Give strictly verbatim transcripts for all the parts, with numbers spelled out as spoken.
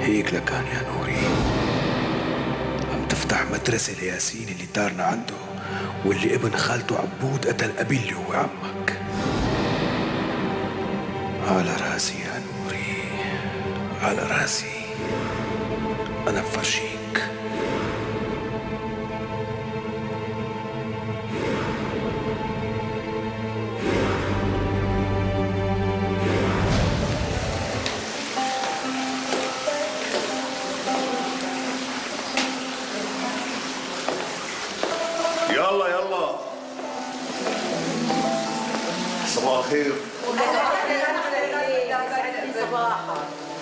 هيك لكان يا نوري، عم تفتح مدرسة لياسين اللي دارنا عنده، واللي ابن خالته عبود قتل أبي اللي هو عمك. على راسي يا نوري، على راسي. أنا بفرجيك. يلا يلا صباح الخير. صباحا.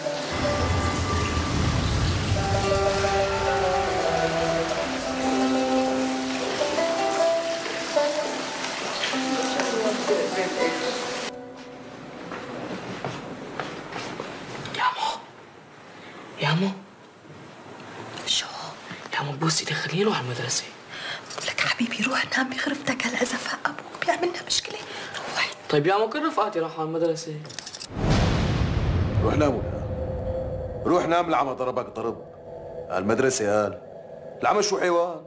يامو يامو شو؟ يامو بوسي دخلينه على المدرسة. لك حبيبي روح نام بغرفتك، هلا إذا فاق أبوك بيعملنا مشكلة. روح. طيب يامو كل رفقاتي راحوا على المدرسة. روح نام، روح نام. العمى ضربك ضرب. المدرسة قال العمى شو حيوان.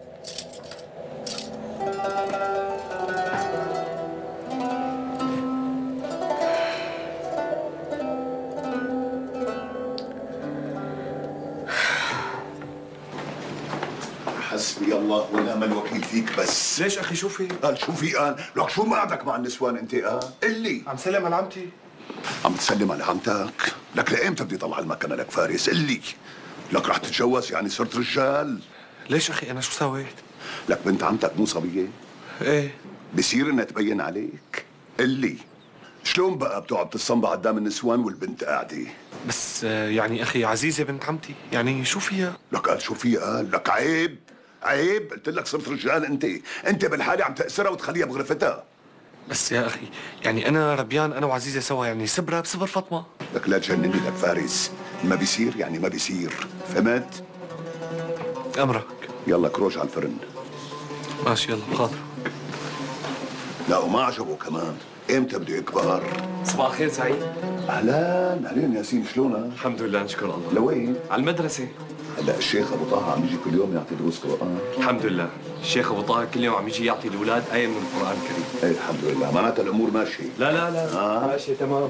حسبي الله ونعم الوكيل فيك. بس ليش اخي شو في؟ قال شو في؟ قال لك شو معدك مع النسوان انت؟ قال قل لي. عم سلم على عمتي. عم تسلم على عمتك؟ لك لأيمتى بدي طلع المكنه لك فارس؟ قل لي. لك رح تتجوز يعني صرت رجال؟ ليش اخي انا شو سويت؟ لك بنت عمتك مو صبيه؟ ايه. بصير انها تبين عليك؟ قل لي شلون بقى بتقعد تتصنبع قدام النسوان والبنت قاعده؟ بس يعني اخي عزيزه بنت عمتي، يعني شو فيها؟ لك قال شو فيها؟ قال لك عيب عيب. قلت لك صرت رجال انت، انت بالحاله عم تأسرها وتخليها بغرفتها. بس يا اخي يعني انا ربيان انا وعزيزه سوا، يعني سبرة بسبر فاطمه. لك لا تجنني لك فارس، ما بيصير يعني ما بيصير، فهمت؟ امرك. يلا كروج على الفرن. ماشي يلا بخاطرك. لا وما عجبه كمان، امتى بده يكبر؟ صباح الخير سعيد. اهلا اهلين ياسين، شلونك؟ الحمد لله نشكر الله. لوين؟ على المدرسه. هلا الشيخ ابو طه عم يجي كل يوم يعطي دروس قران؟ الحمد لله، الشيخ ابو طاهر كل يوم عم يجي يعطي الاولاد ايه من القران الكريم. ايه الحمد لله، معناتها الامور ماشيه. لا لا لا آه. ماشي تمام.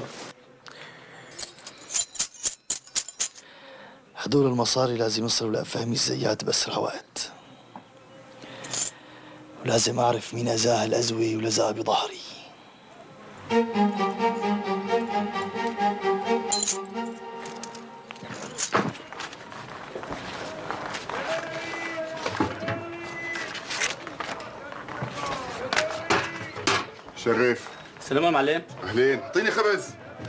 هدول المصاري لازم يصلوا لأفهمي الزيات بأسرع وقت، ولازم أعرف مين أذاها الأزوي ولزق بظهري. شريف. سلام يا معلم. اهلين، اعطيني خبز.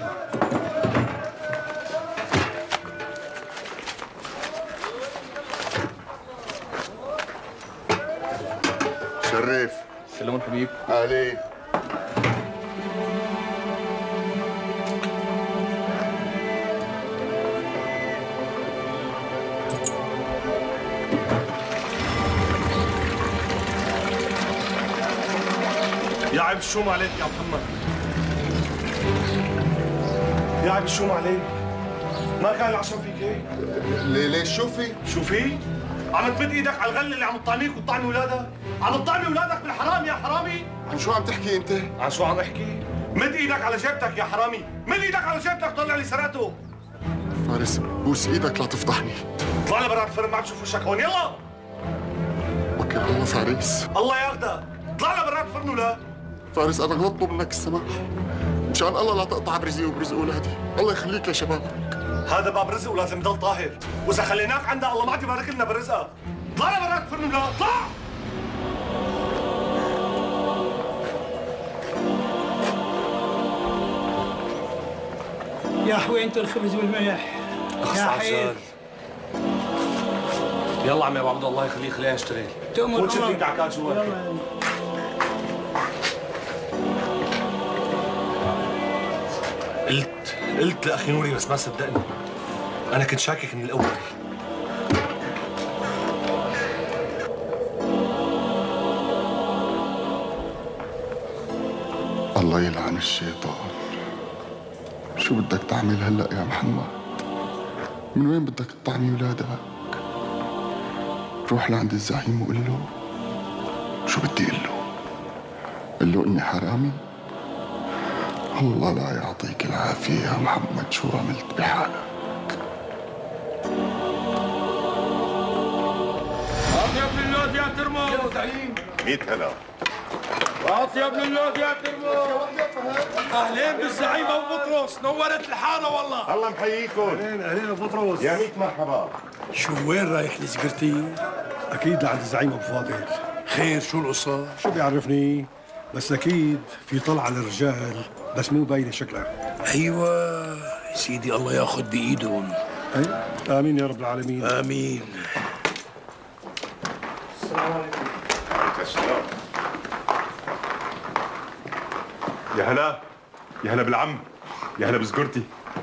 شريف. سلام حبيب. اهلين. يا عيب الشوم عليك يا محمد، يا عيب الشوم عليك. ما كان العشم فيك هيك؟ ليه ليش شو في؟ شو في؟ عم تمد ايدك على الغله اللي عم تطعنيك وتطعني اولادك؟ عم تطعني اولادك بالحرام يا حرامي؟ عن شو عم تحكي انت؟ عن شو عم احكي؟ مد ايدك على جيبتك يا حرامي، مد ايدك على جيبتك طلع لي سرقته. فارس بوس ايدك لا تفضحني. طلع لبرات الفرن، ما عم تشوف وشك هون. يلا وكل الله فارس. الله ياخذك، طلع لبرات الفرن ولا فارس انا بطلب منك السماح، مشان الله لا تقطع برزقي وبرزق اولادي، الله يخليك لشبابك. هذا باب رزق ولازم يضل طاهر، واذا خليناك عندها الله ما عاد يبارك لنا برزقك. طلع لبرات الفرن ولا طلع. يا حوينتو الخبز والملح يا حيل. يلا عمي ابو عبد الله يخليه خلينا نشتغل. تؤمر فوت شوف دعكات جوا. قلت قلت لاخي نوري بس ما صدقني. انا كنت شاكك من الاول. الله يلعن الشيطان. شو بدك تعمل هلا يا محمد؟ من وين بدك تطعمي ولادك؟ روح لعند الزعيم وقول له شو بدي اقول له؟ قل له اني حرامي؟ الله لا يعطيك العافية يا محمد، شو عملت بحالك؟ أطيب من اللوز يا ترمس يا زعيم. ميت هلا. أطيب من اللوز يا ترمس. أهلين بالزعيم أبو بطرس، نورت الحارة والله. الله محييكم. أهلين أهلين أبو بطرس. يا ميت مرحبا. شو وين رايح لسكرتي؟ أكيد لعند الزعيم أبو فاضل. خير شو القصة؟ شو بيعرفني؟ بس أكيد في طلعة للرجال بس مو باينة شكلها. أيوة سيدي الله ياخذ بإيدهم. أي آمين يا رب العالمين. آمين. السلام عليكم. وعليكم السلام. يا هلا يا هلا بالعم، يا هلا بزقرتي.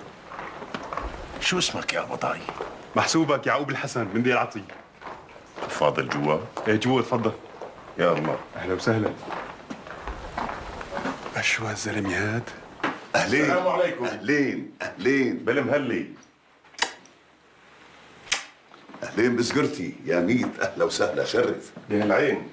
شو اسمك يا بضاي؟ محسوبك يعقوب الحسن من دير عطي. فاضل جوا؟ ايه جوا تفضل. يا الله. اهلا وسهلا. شو هالزلمه هاد؟ اهلين. السلام عليكم. اهلين اهلين بالمهلي. اهلين بزقرتي يا ميت، اهلا وسهلا شرف. يا العين.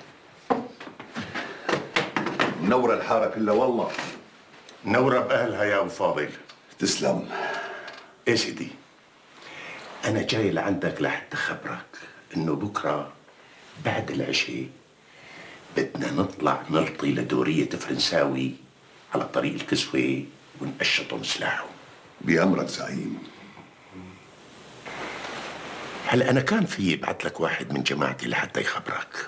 منورة الحارة كلها والله. منورة بأهلها يا أبو فاضل. تسلم. إيه سيدي، أنا جاي لعندك لحتى أخبرك إنه بكرة بعد العشاء بدنا نطلع نلطي لدورية فرنساوي على طريق الكسوة ونقشطهم سلاحهم. بأمرك زعيم. هلا أنا كان في بعت لك واحد من جماعتي لحتى يخبرك،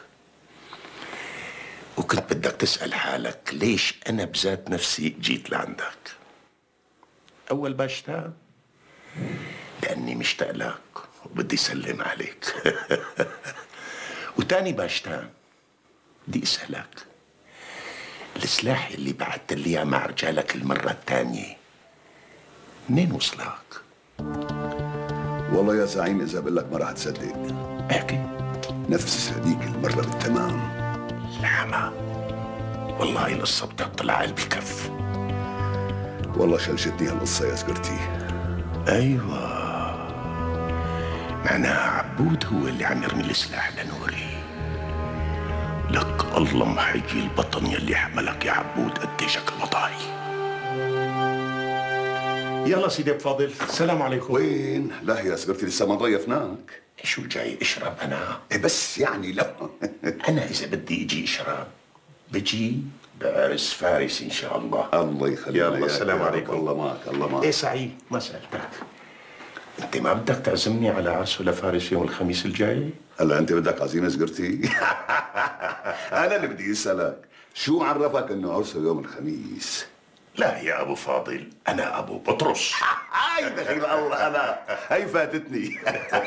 وكنت بدك تسأل حالك ليش أنا بذات نفسي جيت لعندك. أول باشتاق لأني مشتاق لك وبدي سلم عليك. وتاني باشتاق بدي أسألك السلاح اللي بعت لي إياه مع رجالك المرة الثانية منين وصلك؟ والله يا زعيم إذا بقول لك ما راح تصدق. احكي. نفس هذيك المرة بالتمام. العمى والله القصة بتطلع على الكف. والله شلشتني هالقصة يا سكرتي. أيوة، معناها عبود هو اللي عم يرمي السلاح لنوري. لك الله محيي البطن يلي حملك يا عبود قديشك بضاي. يلا سيدي ابو فاضل، السلام عليكم. وين؟ لا يا سكرتي لسه ما ضيفناك. شو جاي اشرب انا؟ إيه بس يعني لا. انا اذا بدي اجي اشرب بجي بعرس فارس ان شاء الله. الله يخليك. يلا السلام عليكم. الله معك الله معك. ايه سعيد، ما سالتك انت ما بدك تعزمني على عرس ولا فارس يوم الخميس الجاي؟ هلا انت بدك عزيمه سكرتي؟ انا اللي بدي اسالك، شو عرفك انه عرسه يوم الخميس؟ لا يا ابو فاضل، انا ابو بطرس. هاي دخيل الله، انا هي فاتتني.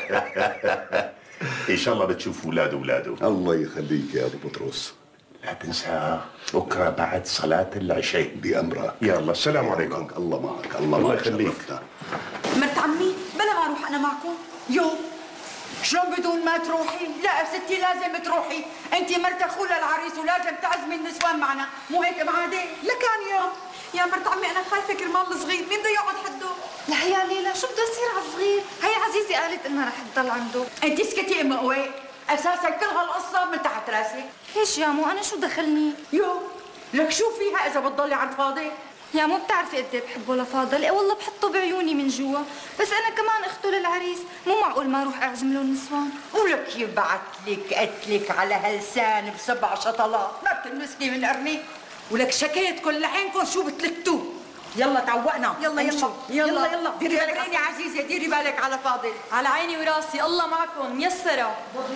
ان شاء الله بتشوف اولاد اولاده. الله يخليك يا ابو بطرس. لا تنسى بكره بعد صلاه العشاء. بامرك. يلا السلام عليكم. الله معك. الله, الله معك. يخليك. مرت عمي بلا ما اروح انا معكم. يو شلون بدون ما تروحي؟ لا ستي لازم تروحي، انت مرت اخو للعريس ولازم تعزمي النسوان معنا، مو هيك بعادة؟ لكان يوم يا مرت عمي انا خايفه كرمال الصغير، مين بده يقعد حده؟ لا يا ليلى شو بده يصير على الصغير؟ هي عزيزي قالت انها رح تضل عنده. انت اسكتي ام قوي، اساسا كل هالقصه من تحت راسك. ليش يا مو انا شو دخلني؟ يو لك شو فيها اذا بتضلي عند فاضل؟ يا مو بتعرفي قد ايه بحبه لفاضل، ايه والله بحطه بعيوني من جوا، بس انا كمان اخته للعريس، مو معقول ما اروح اعزم له النسوان. ولك يبعت لك قتلك على هالسان بسبع شطلات، ما بتلمسني من قرني، ولك شكيت كل عينكم شو بتلتوا. يلا تعوقنا. يلا يلا يلا يلا ديري بالك يا عزيزه، ديري بالك على فاضل. على عيني وراسي، الله معكم ميسره.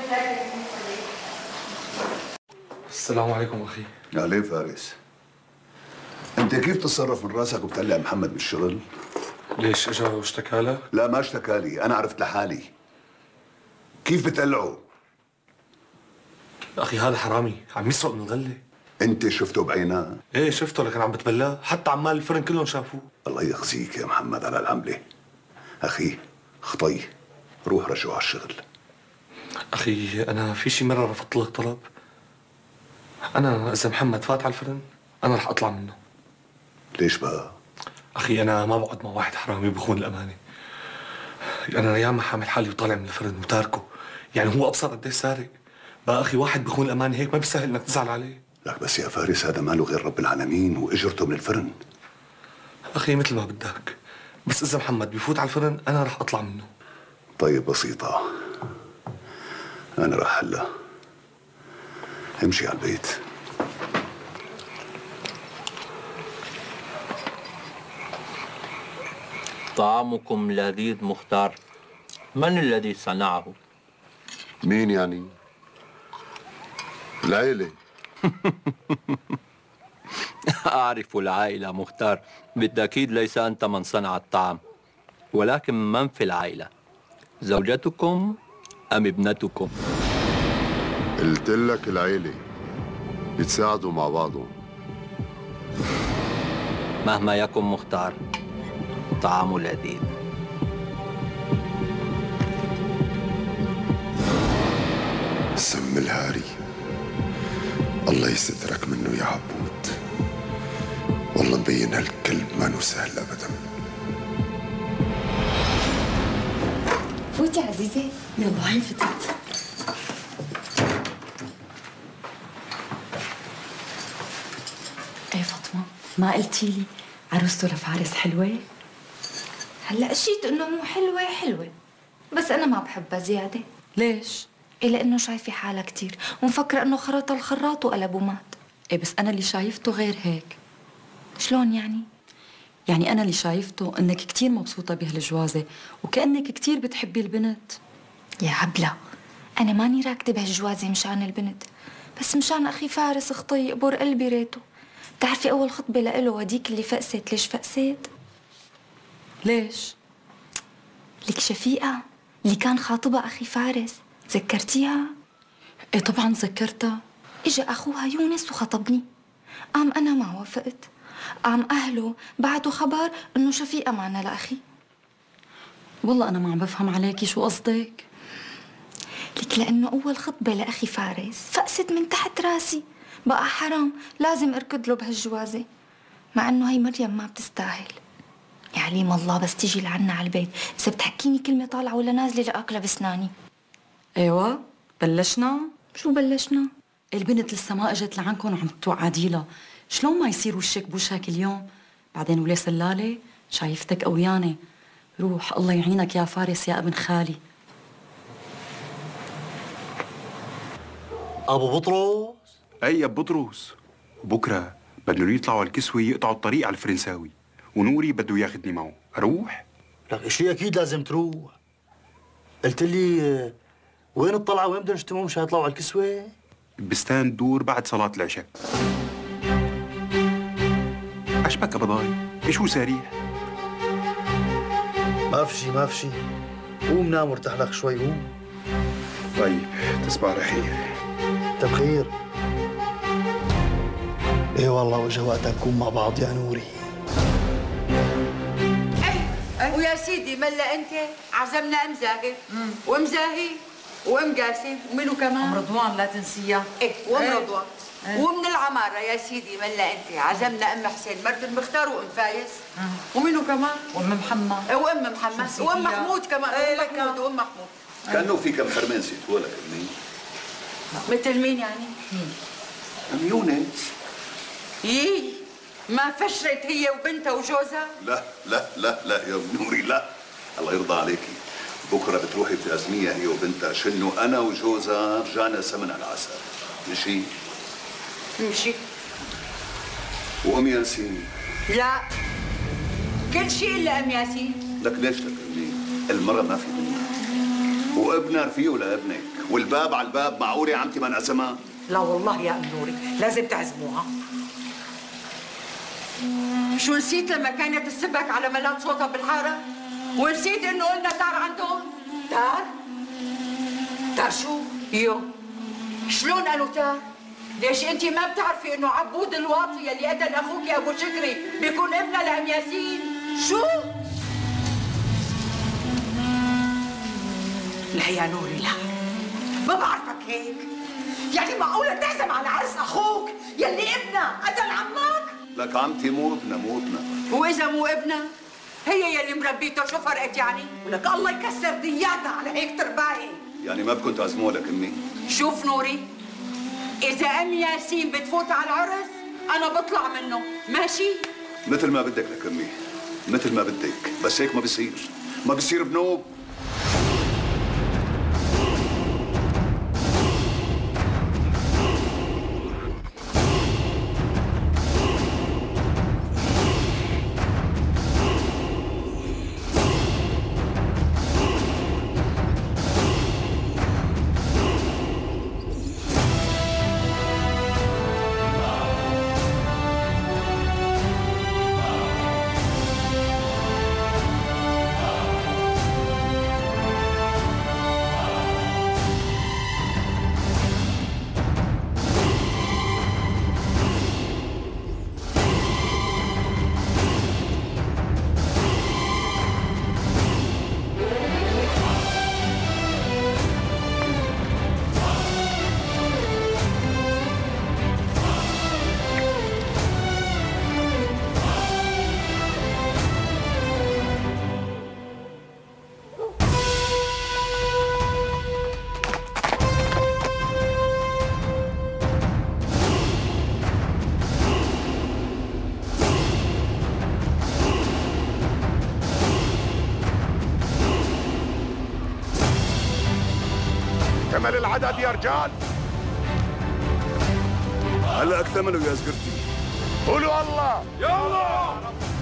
السلام عليكم اخي. اهلين فارس. انت كيف تتصرف من راسك وبتقلع محمد من الشغل؟ ليش اجا واشتكى لك؟ لا ما اشتكى لي، انا عرفت لحالي. كيف بتقلعه؟ اخي هذا حرامي عم يسرق من الغله. انت شفته بعيناه؟ ايه شفته لكن عم بتبلاه، حتى عمال الفرن كلهم شافوه. الله يخزيك يا محمد على العمله. اخي خطي روح رجعه على الشغل. اخي انا في شي مره رفضت لك طلب. انا اذا محمد فات على الفرن انا رح اطلع منه. ليش بقى؟ اخي انا ما بقعد مع واحد حرامي بخون الامانه. أخي أنا ياما حامل حالي وطالع من الفرن وتاركه، يعني هو أبصر قديش سارق. بقى أخي واحد بخون الأمانة هيك ما بيسهل إنك تزعل عليه. لك بس يا فارس هذا ماله غير رب العالمين وإجرته من الفرن. أخي مثل ما بدك، بس إذا محمد بيفوت على الفرن أنا رح أطلع منه. طيب بسيطة، أنا رح حلها. امشي على البيت. طعامكم لذيذ مختار. من الذي صنعه؟ مين يعني؟ العيلة. أعرف العائلة مختار، بالتأكيد ليس أنت من صنع الطعام، ولكن من في العائلة؟ زوجتكم أم ابنتكم؟ قلت لك العيلة بيتساعدوا مع بعضهم. مهما يكن مختار، طعام لذيذ. سم الهاري، الله يسترك منه يا عبود. والله مبين هالكلب ما سهل ابدا. فوتي عزيزة. يلا هي فتت. ايه فاطمة، ما قلتي لي عروسته لفارس حلوة؟ هلا قشيت انه مو حلوة حلوة، بس انا ما بحبها زيادة. ليش؟ إيه لانه شايفة حالها كتير ومفكرة انه خرط الخراط وقلب ومات. ايه بس انا اللي شايفته غير هيك. شلون يعني؟ يعني انا اللي شايفته انك كتير مبسوطة بهالجوازة وكأنك كتير بتحبي البنت. يا عبلة، انا ماني راكدة بهالجوازة مشان البنت، بس مشان اخي فارس اخطي يقبر قلبي ريته. بتعرفي اول خطبة لإله وديك اللي فقست، ليش فقست؟ ليش؟ لك شفيقة اللي كان خاطبها اخي فارس، تذكرتيها؟ ايه طبعا تذكرتها. اجا اخوها يونس وخطبني، قام انا ما وافقت، قام اهله بعتوا خبر انه شفيقة معنا لاخي. والله انا ما عم بفهم عليكي، شو قصدك؟ لك لانه اول خطبة لاخي فارس فقست من تحت راسي، بقى حرام لازم اركض له بهالجوازة، مع انه هي مريم ما بتستاهل. يا عليم الله بس تيجي لعنا على البيت اذا بتحكيني كلمة طالعة ولا نازلة لاكلها بسناني. ايوه بلشنا. شو بلشنا؟ البنت لسه ما اجت لعندكم وعم توعدي لها، شلون ما يصير وشك بوشك اليوم؟ بعدين ولي سلالة شايفتك قويانة. روح الله يعينك يا فارس يا ابن خالي. ابو بطرس. اي يا ابو بطرس، بكره بدهم يطلعوا على الكسوه يقطعوا الطريق على الفرنساوي، ونوري بده ياخذني معه. اروح؟ لك شيء اكيد لازم تروح. قلت لي وين الطلعه وين بدهم يجتمعوا مشان يطلعوا على الكسوه؟ بستان دور بعد صلاه العشاء. عشبك ابضاي؟ ايش هو سريح؟ ما في شيء ما في شيء. قوم نام وارتاح لك شوي قوم. طيب تصبح على خير. انت بخير. ايه والله واجا وقتها نكون مع بعض يا نوري. ايه ويا سيدي ملا انت عزمنا ام زاهي وام زاهي وام قاسم ومنو كمان؟ ام رضوان لا تنسيها. ايه وام ايه. رضوان ايه. ومن العماره يا سيدي ملا انت عزمنا ام حسين مرت المختار وام فايز اه. ومنو كمان؟ وام محمد. ايه وام محمد وام محمود كمان. ايه ام محمود وام محمود. كانه في كم حرمان سيتوا لك منين؟ مثل مين يعني؟ مين؟ ام يونس. يي ما فشرت هي وبنتها وجوزها؟ لا لا لا لا يا نوري لا، الله يرضى عليكي. بكره بتروحي بتعزميها هي وبنتها، شنو انا وجوزها رجعنا سمن على العسل. مشي؟ مشي. وام ياسين؟ لا كل شيء الا ام ياسين. لك ليش تكلمني؟ المرة ما في منها، وابنها رفيقه لابنك، والباب على الباب. معقولة يا عمتي ما انعزمها؟ لا والله يا ام نوري لازم تعزموها. شو نسيت لما كانت تسبك على ملات صوتها بالحارة؟ ونسيت انه قلنا تار عندهم؟ تار؟ تار شو؟ يو شلون قالوا تار؟ ليش انت ما بتعرفي انه عبود الواطي اللي قتل اخوك ابو شكري بيكون ابنها لام ياسين؟ شو؟ لا يا نوري لا، ما بعرفك هيك. يعني معقولة تعزم على عرس اخوك يلي ابنها قتل عمك؟ لك عمتي مو ابنها مو ابنها. وإذا مو ابنها هي يلي مربيته، شو فرقت يعني؟ ولك الله يكسر دياتها على هيك ترباية. يعني ما بدكم تعزموها لك امي؟ شوف نوري، إذا أم ياسين بتفوت على العرس أنا بطلع منه، ماشي؟ مثل ما بدك لك امي، مثل ما بدك، بس هيك ما بصير، ما بصير بنوب. اكتمل العدد يا رجال. هلا اكتملوا يا زقرتي. قولوا الله. يلا.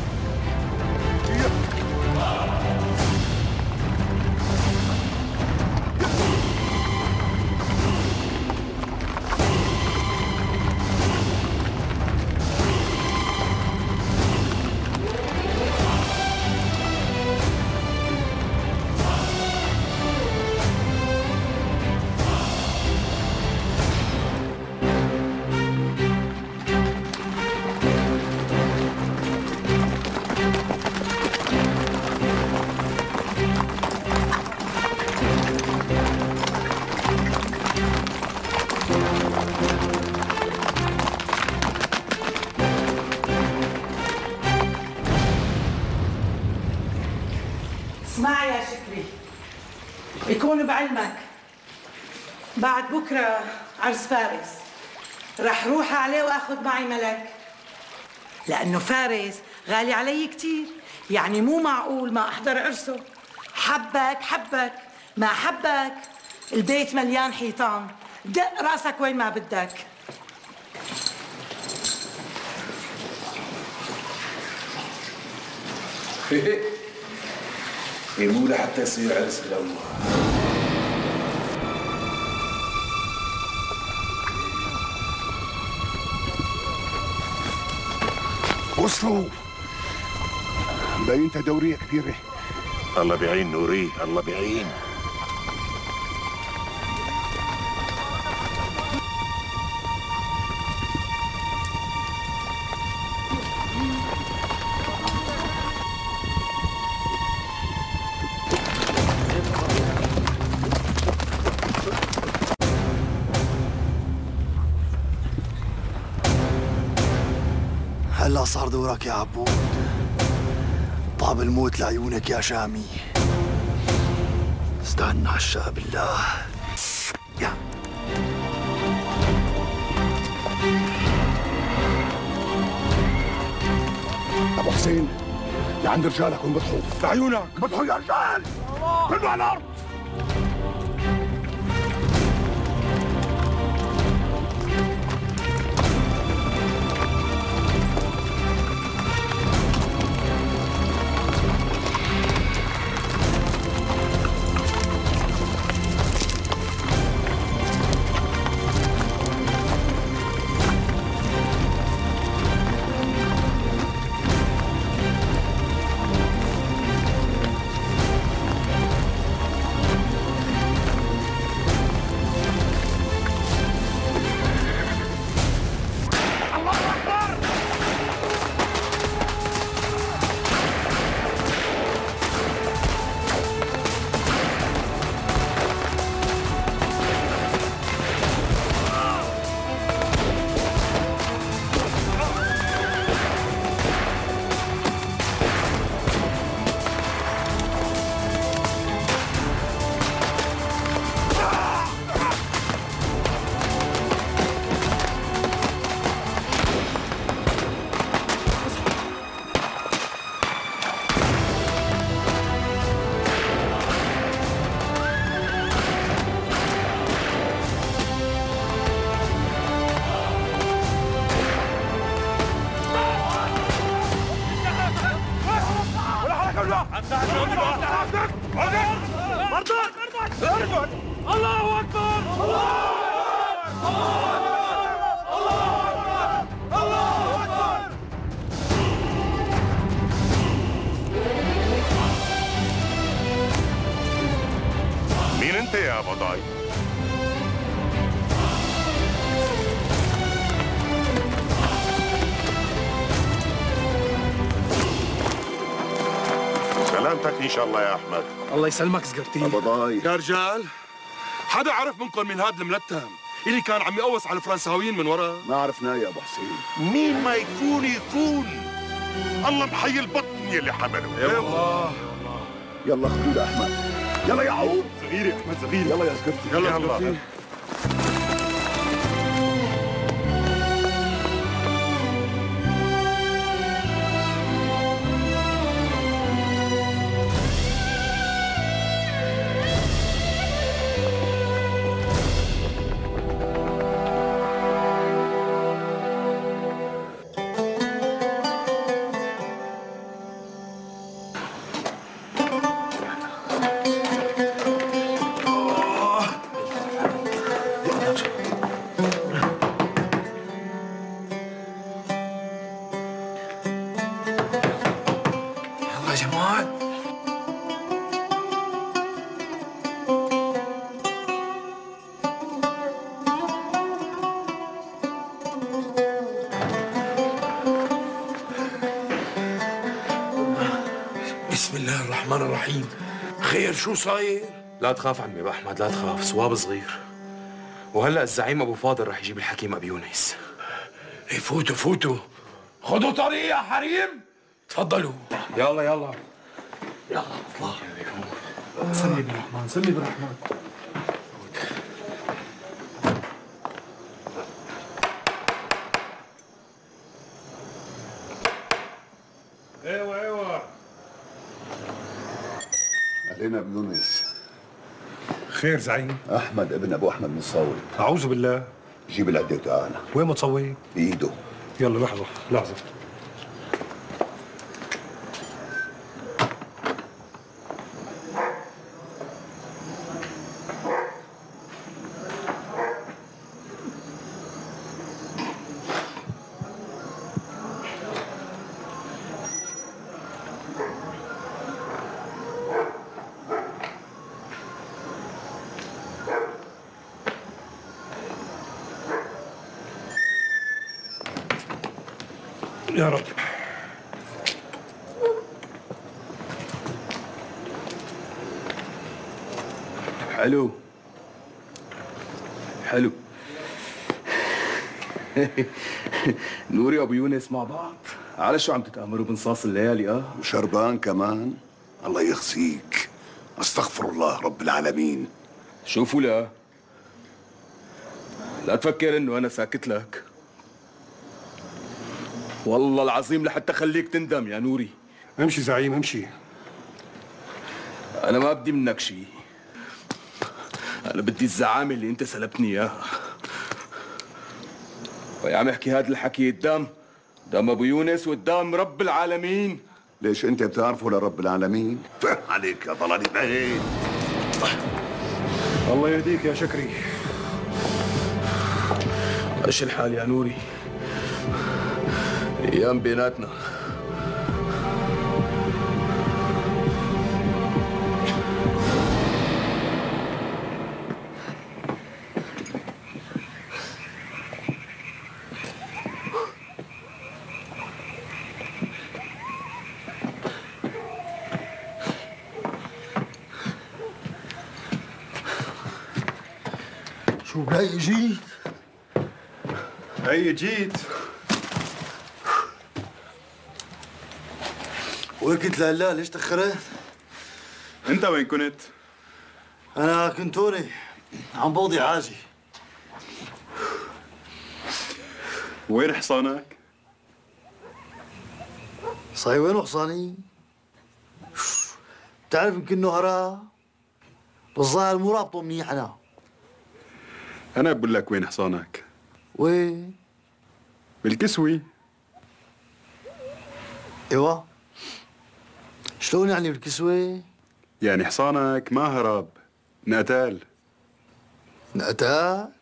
اسمع يا شكري، يكون بعلمك بعد بكره عرس فارس رح روح عليه واخذ معي ملك، لانه فارس غالي علي كثير، يعني مو معقول ما احضر عرسه. حبك حبك، ما حبك البيت مليان حيطان، دق راسك وين ما بدك. مو لحتى يصير عرس بالاول. وصلوا. مبين تدورية كبيرة. الله بيعين نوري، الله بيعين. هلا صار دورك يا عبود. طاب الموت لعيونك يا شامي. استنى عشاء بالله. يا ابو حسين لعند رجالكم بضحوا. لعيونك بضحوا يا رجال. كله على الارض. قبضاي. سلامتك ان شاء الله يا احمد. الله يسلمك سقرتي. قبضاي يا رجال، حدا عرف منكم من هذا الملتهم اللي كان عم يقوص على الفرنساويين من ورا؟ ما عرفناه يا ابو حسين. مين ما يكون يكون، الله محي البطن يلي حمله. يا الله. يلا خذوا له احمد. يلا يا عود. صغير يا احمد صغير. يلا يا سقرتي. يلا يا سقرتي. بسم الله الرحمن الرحيم. خير شو صاير؟ لا تخاف عمي ابو احمد، لا تخاف، صواب صغير. وهلا الزعيم ابو فاضل رح يجيب الحكيم ابي يونس. ايه فوتوا فوتوا، خذوا طريق يا حريم، تفضلوا. يلا يلا يلا اطلع. سمي بالرحمن، سمي بالرحمن. ايوه ايوه. اهلين ابو يونس. خير زعيم؟ احمد ابن ابو احمد متصوب. اعوذ بالله. جيب العده وتعال. وين متصوب؟ بايده. يلا لحظه لحظه. يا رب. حلو حلو. نوري وابو يونس مع بعض، على شو عم تتآمروا بنصاص الليالي؟ اه وشربان كمان. الله يخزيك. استغفر الله رب العالمين. شوفوا لا لا تفكر انه انا ساكت لك، والله العظيم لحتى خليك تندم يا نوري. امشي زعيم امشي. انا ما بدي منك شيء، انا بدي الزعامه اللي انت سلبتني اياها. ويا عم احكي هذا الحكي قدام قدام ابو يونس وقدام رب العالمين. ليش انت بتعرفه لرب العالمين؟ فهم عليك يا ضلالي بعيد. الله يهديك يا شكري. ايش الحال يا نوري؟ ايام بيناتنا. شو بلاقي جيت؟ هي جيت. وين كنت لهلا؟ ليش تأخرت؟ انت وين كنت؟ أنا كنت هوني عم بوضي عاجي. وين حصانك؟ صحيح وين حصاني؟ بتعرف يمكن انه هرا بالظاهر مو رابطه منيح. انا انا بقول لك وين حصانك. وين؟ بالكسوي. ايوه. شلون يعني بالكسوة؟ يعني حصانك ما هرب، انقتل. انقتل؟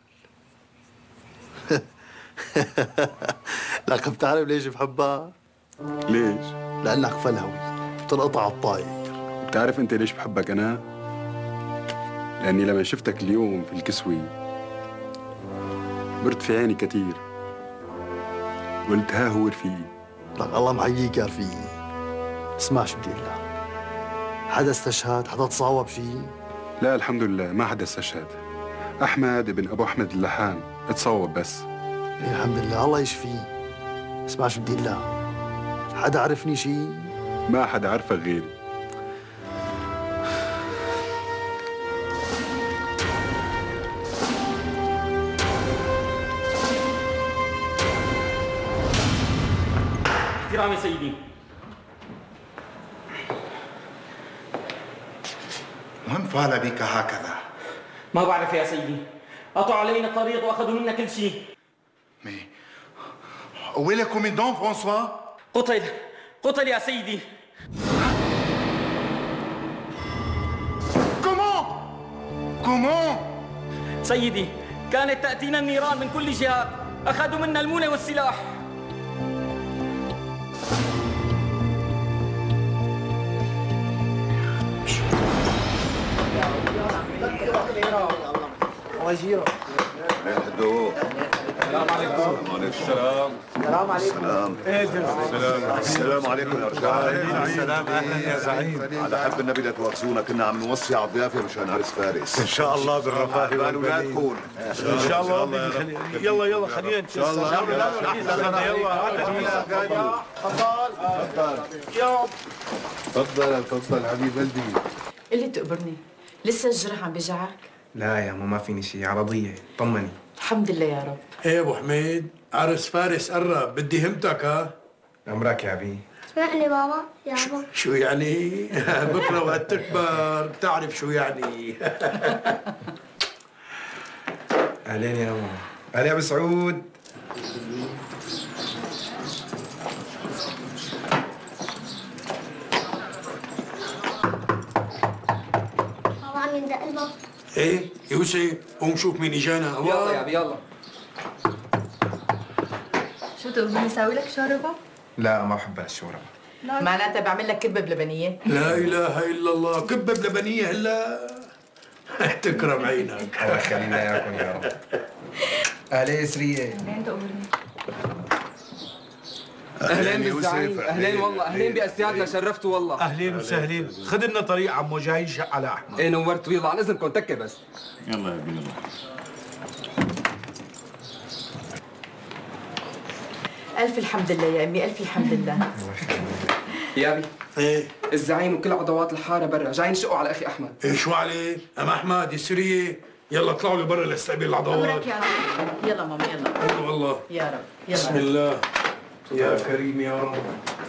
لك بتعرف ليش بحبها؟ ليش؟ لأنك فلهوي بتنقطع الطاير. بتعرف انت ليش بحبك انا؟ لأني لما شفتك اليوم في الكسوة برد في عيني كتير، قلت ها هو رفيقي. لك الله محييك يا رفيقي. اسمع شو بدي لك، حدا استشهد؟ حدا تصاوب شيء؟ لا الحمد لله ما حدا استشهد. أحمد ابن أبو أحمد اللحان اتصوب بس. إيه الحمد لله الله يشفيه. اسمع شو بدي لك، حدا عرفني شيء؟ ما حدا عرفك غيري. احترامي سيدي. من فعل بك هكذا؟ ما بعرف يا سيدي، قطعوا علينا الطريق واخذوا منا كل شيء. وين le commandant فرانسوا؟ قتل قتل يا سيدي. كومون؟ كومون؟ سيدي كانت تأتينا النيران من كل جهات، أخذوا منا المونة والسلاح. وزيرة الهدوء. السلام عليكم. السلام. السلام عليكم. السلام. السلام عليكم يا رجال. السلام. اهلا يا زعيم. على حب النبي لا تواخذونا، كنا عم نوصي على الضيافه مشان عرس فارس. ان شاء الله بالرفاه والبنين. تكون ان شاء الله. يلا يلا خلينا ان شاء الله. يلا يلا تفضل تفضل حبيب قلبي. اللي تقبرني لسه الجرح عم بيجعك؟ لا يا ماما ما فيني شيء، عرضية طمني. الحمد لله يا رب. ايه يا ابو حميد، عرس فارس قرب، بدي همتك ها؟ عمرك يا ابي. اسمعني بابا يا بابا. شو يعني؟ بكره وقت تكبر بتعرف شو يعني. اهلين يا ماما. اهلا يا ابو سعود. بابا عم يندق الباب. ايه يوسف قوم شوف مين اجانا. يلا يا ابي يلا. شو تقول نساوي لك شوربه؟ لا ما بحب هالشوربه. معناتها بعمل لك كبه بلبنيه. لا اله الا الله، كبه بلبنيه هلا. تكرم عينك. الله يخلينا اياكم يا رب. اهلين سريه. اهلين تقبرني. اهلين بالزعيم، اهلين والله، اهلين باسيادنا، شرفتوا والله. اهلين وسهلين، خذ لنا طريق عمو جاي يشق على احمد. ايه نورتوا، يلا عن اذنكم تكه بس. يلا يا ابي يلا. الف الحمد لله يا امي، الف الحمد لله. يا ابي ايه الزعيم وكل عضوات الحاره برا جايين يشقوا على اخي احمد. ايه شو عليه؟ ام احمد السريه، يلا اطلعوا لبرا لاستقبل العضوات. امرك يا رب. يلا ماما يلا. يلا والله. يا رب يلا. بسم الله. يا كريم يا رب.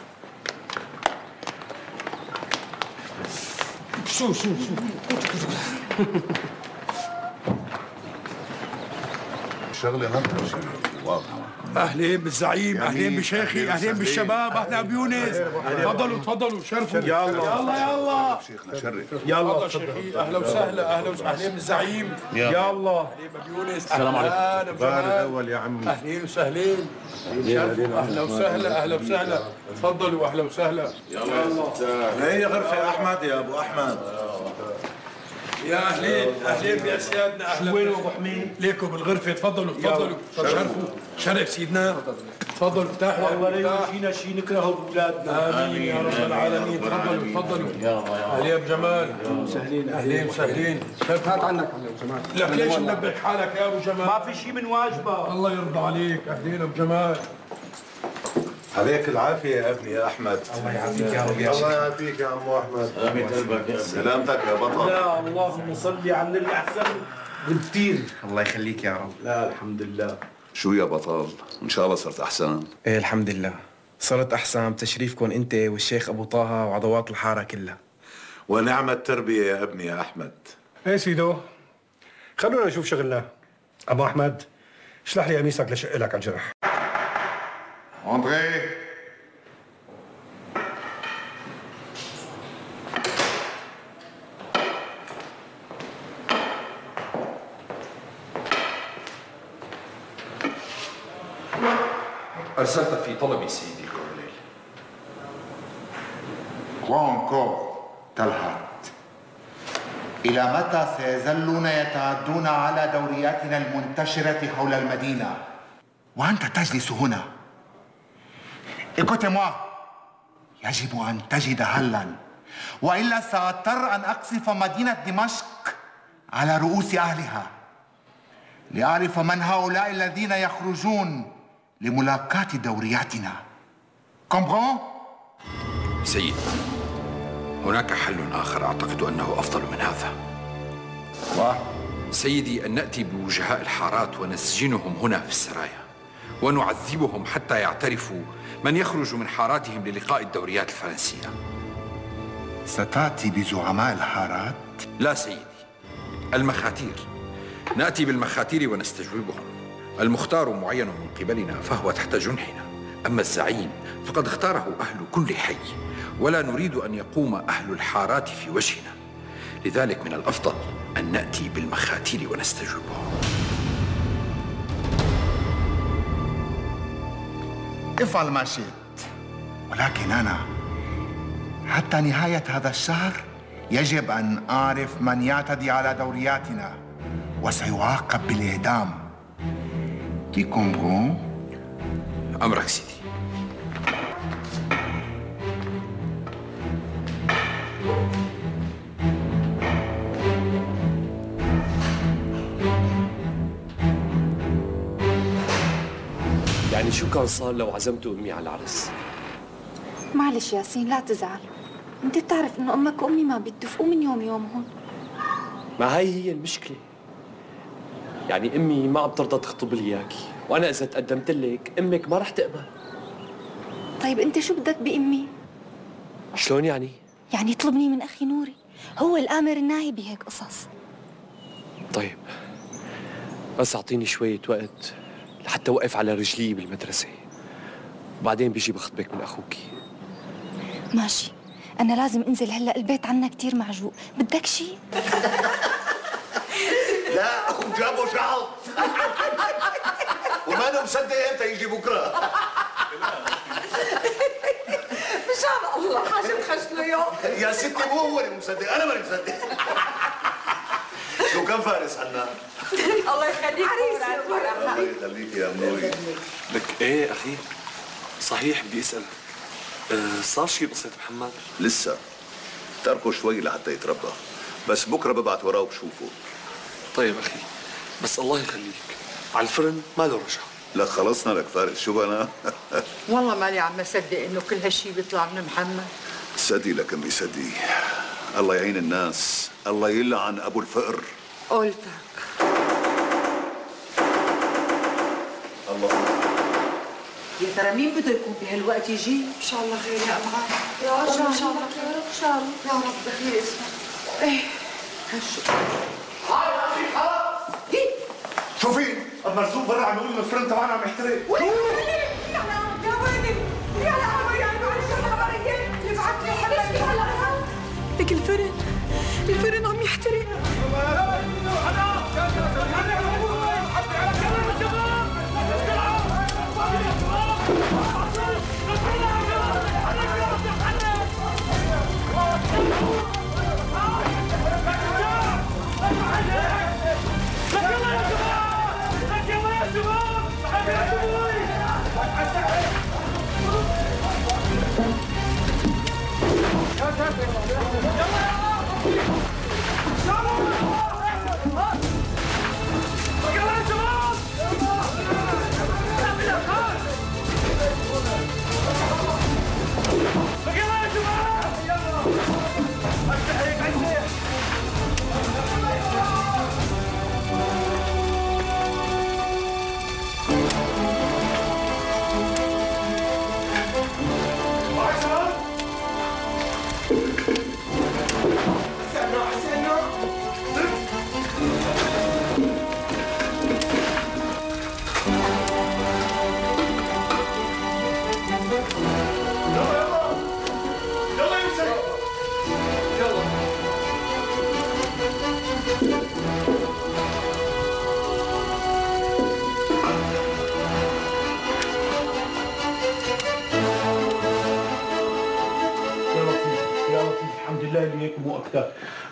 شو شو شو الشغله ما بتمشي واضحه. اهلين بالزعيم، اهلين بشيخي، اهلين بالشباب، اهلا بيونس. تفضلوا تفضلوا شرفوا. يلا يلا يلا شيخنا شرف. يلا شيخي، اهلا وسهلا، اهلا وسهلا. اهلين بالزعيم. يلا اهلين بيونس. السلام عليكم. اهلا بارك بجمال. اول يا عمي. اهلين وسهلين. شرفوا. اهلا وسهلا، اهلا وسهلا. تفضلوا اهلا وسهلا. يلا هي غرفه يا احمد يا ابو احمد. يا اهلين اهلين باسيادنا. اهلا وين ابو حميد؟ ليكم بالغرفه. تفضلوا تفضلوا شرفوا. شرف سيدنا. تفضلوا افتحوا. والله لا يجينا شيء نكرهه باولادنا. امين يا رب العالمين. تفضلوا تفضلوا. اهلين ابو جمال. سهلين اهلين وسهلين. هات عنك يا ابو جمال. لك ليش منبه حالك يا ابو جمال؟ ما في شيء من واجبه. الله يرضى عليك. اهلين ابو جمال. عليك العافيه يا ابني يا احمد. الله يعافيك يا رب يا الله يعافيك يا عمو احمد. امين قلبك. سلامتك يا بطل. لا اللهم صل على النبي احسن بكثير. الله يخليك يا رب. لا الحمد لله. شو يا بطل؟ ان شاء الله صرت احسن. ايه الحمد لله صرت احسن بتشريفكم انت والشيخ ابو طه وعضوات الحاره كلها. ونعم التربيه يا ابني يا احمد. ايه سيدو، خلونا نشوف شغلنا. ابو احمد اشلح لي قميصك لشق لك على الجرح. اندري أرسلت في طلبي سيدي الكورنيل. كوا انكور تلهات. إلى متى سيظلون يتعدون على دورياتنا المنتشرة حول المدينة وأنت تجلس هنا؟ Écoutez-moi. يجب أن تجد حلاً وإلا سأضطر أن أقصف مدينة دمشق على رؤوس أهلها لأعرف من هؤلاء الذين يخرجون لملاقاة دورياتنا. Comprends؟ سيدي، هناك حل آخر أعتقد أنه أفضل من هذا. و؟ سيدي، أن نأتي بوجهاء الحارات ونسجنهم هنا في السرايا ونعذبهم حتى يعترفوا من يخرج من حاراتهم للقاء الدوريات الفرنسية. ستأتي بزعماء الحارات؟ لا سيدي، المخاتير. نأتي بالمخاتير ونستجوبهم. المختار معين من قبلنا فهو تحت جنحنا، أما الزعيم فقد اختاره أهل كل حي، ولا نريد أن يقوم أهل الحارات في وجهنا، لذلك من الأفضل أن نأتي بالمخاتير ونستجوبهم. افعل ما شئت، ولكن أنا حتى نهاية هذا الشهر يجب أن أعرف من يعتدي على دورياتنا وسيعاقب بالإعدام. Tu comprends؟ أمرك سيدي. يعني شو كان صار لو عزمتوا أمي على العرس؟ معلش ياسين لا تزعل، انت بتعرف انه امك وامي ما بيتفقوا من يوم يومهم. ما هي هي المشكلة، يعني امي ما عم ترضى تخطب لي اياكي، وانا اذا تقدمت لك امك ما رح تقبل. طيب انت شو بدك بامي؟ شلون يعني؟ يعني اطلبني من اخي نوري، هو الامر الناهي بهيك قصص. طيب بس اعطيني شوية وقت لحتى اوقف على رجلي بالمدرسة، وبعدين بيجي بخطبك من اخوكي. ماشي، انا لازم انزل هلا، البيت عنا كثير معجوق، بدك شيء؟ لا وجابوا شعب وما انا مصدق امتى يجي بكره. مشان الله حاجة خشله يوم. يا ستي مو هو اللي مصدق، انا ماني مصدق. شو كان فارس حنا؟ الله يخليك عريس. الله يخليك يا منوري. لك ايه اخي، صحيح بدي اسالك، أه صار شيء بقصة محمد؟ لسه تركه شوي لحتى يتربى، بس بكره ببعت وراه وبشوفه. طيب اخي، بس الله يخليك على الفرن ما له رجعه. لا خلصنا لك فارس، شو بنا؟ والله ماني عم اصدق انه كل هالشيء بيطلع من محمد. صدي لك امي صدي، الله يعين الناس، الله يلعن ابو الفقر. قلتك. الله. يا ترى مين بده يكون بهالوقت يجي؟ ان شاء الله خير يا امعان. يا رب ان شاء الله خير، ان شاء الله يا رب بخير اسمك. ايه هالشكر. هاي اخي خلاص. شوفي المرزوق برا عم يقول الفرن تبعنا عم يحترق. يا ويلي يا لهوي يا معلش انا بريت يبعث لي حبيبي هلا. لك الفرن، الفرن عم يحترق. استنى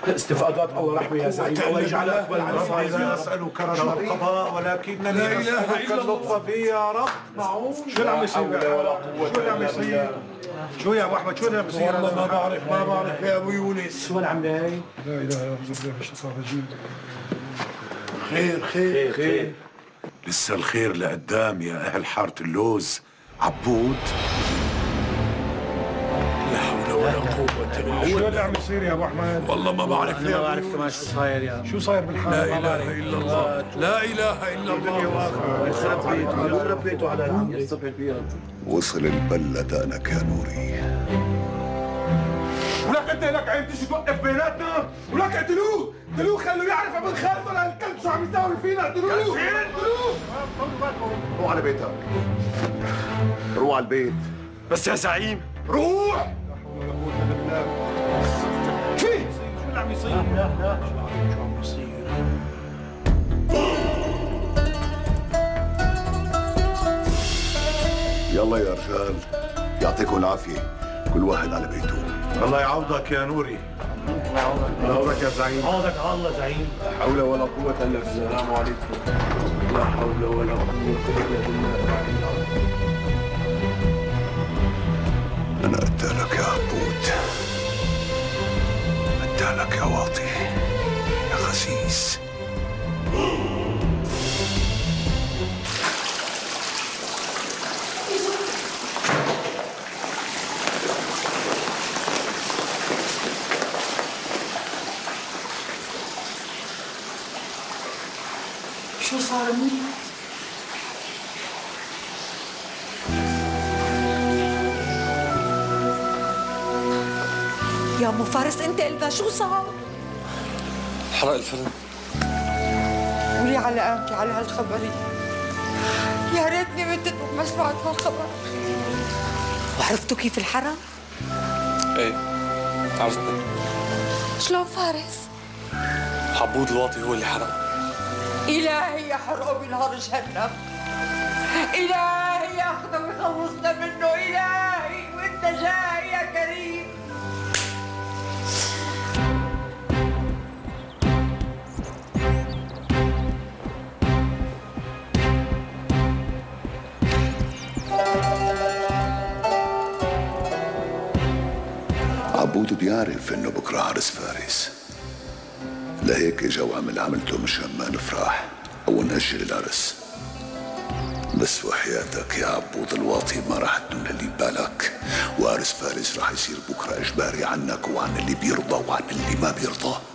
استفادات الله رحمه يا زعيم، الله يجعل اقبل على لا نسأل كرم القضاء ولكنني نسألك اللطف فيه يا رب. معون شو اللي عم يصير؟ شو اللي عم يصير؟ شو يا ابو احمد شو اللي عم يصير؟ والله ما بعرف ما بعرف يا ابو يونس. شو العملة هي؟ لا اله الا الله من الشيطان الرجيم. خير خير خير. لسه الخير لقدام يا اهل حاره اللوز. عبود لا حول ولا قوة الا بالله. شو اللي عم يصير يا ابو احمد؟ والله ما بعرف انا ما بعرف كمان شو صاير يا شو صاير بالحالة؟ لا اله الا الله لا اله الا الله. يخرب بيته يخرب بيته على العمدة الصبح البيض. وصل البلة أنك يا نوري. ولك انت لك عين تيجي توقف بيناتنا، ولك اقتلوه، اقتلوه خلوه يعرف ابن خالته لهالكلب شو عم يساوي فينا، اقتلوه اقتلوه. روح على بيتك. روح على البيت. بس يا زعيم روح. في شو اللي عم يصير؟ لا لا شو عم يصير؟ يلا يا رجال يعطيكم العافية، كل واحد على بيته. الله يعوضك يا نوري. الله يعوضك يا زعيم. عوضك على الله زعيم. لا حول ولا قوة إلا بالله. السلام عليكم. لا حول ولا قوة إلا بالله. أنا قتالك يا عبود، قتالك يا واطي يا خسيس. شو صار مني؟ يا ابو فارس انت قلبها شو صار؟ حرق الفيلم. ولي علقتي على هالخبرية؟ يا ريتني متت وما سمعت هالخبر. وعرفتوا كيف الحرق؟ ايه عرفتني. شلون فارس؟ عبود الواطي هو اللي حرقه. إلهي يحرقه بنهار جهنم. إلهي ياخذه ويخلصنا منه. إلهي وأنت جاي يا كريم. عبود بيعرف انه بكره عرس فارس، لهيك اجا وعمل عملته مشان ما نفرح او نأجل العرس. بس وحياتك يا عبود الواطي ما راح تنول اللي ببالك، وعرس فارس راح يصير بكره اجباري عنك وعن اللي بيرضى وعن اللي ما بيرضى.